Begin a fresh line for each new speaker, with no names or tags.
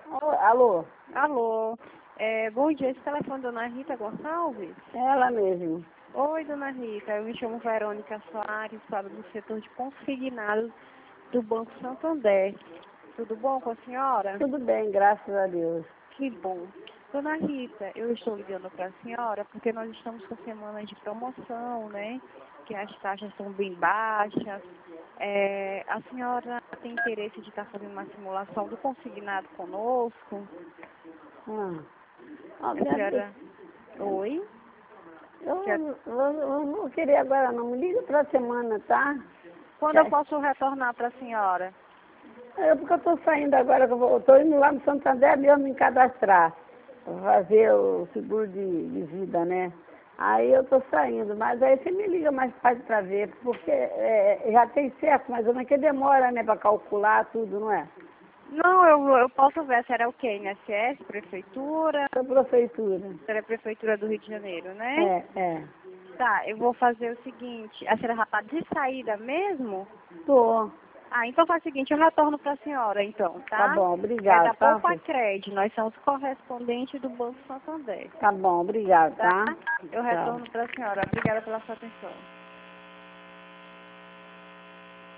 Alô?
Alô, bom dia, esse telefone é Dona Rita Gonçalves?
Ela mesmo.
Oi, Dona Rita, eu me chamo Verônica Soares, falo do setor de consignados do Banco Santander. Tudo bom com a senhora?
Tudo bem, graças a Deus.
Que bom. Dona Rita, eu estou ligando para a senhora porque nós estamos com semana de promoção, né? Que as taxas são bem baixas. A senhora tem interesse de estar fazendo uma simulação do consignado conosco?
Ah,
A senhora... Oi?
eu não queria agora não. Me liga pra semana, tá?
Quando eu posso retornar para a senhora?
Porque eu tô saindo agora, eu tô indo lá no Santander mesmo me cadastrar. Fazer o seguro de vida, né? Aí eu tô saindo, mas aí você me liga mais tarde pra ver, porque já tem certo, mas não é que demora, né, pra calcular tudo, não é?
Não, eu posso ver. Será o quê? INSS, prefeitura?
Da prefeitura.
Será a prefeitura do Rio de Janeiro, né?
É.
Tá, eu vou fazer o seguinte. A senhora já tá de saída mesmo?
Tô.
Ah, então faz o seguinte, eu retorno para a senhora, então,
Tá
tá?
bom,
É
obrigado,
da
tá?
Poupa Crédito, nós somos correspondentes do Banco Santander,
Tá bom, obrigado,
tá?
tá?
Eu
Tchau.
retorno para a senhora. Obrigada pela sua atenção.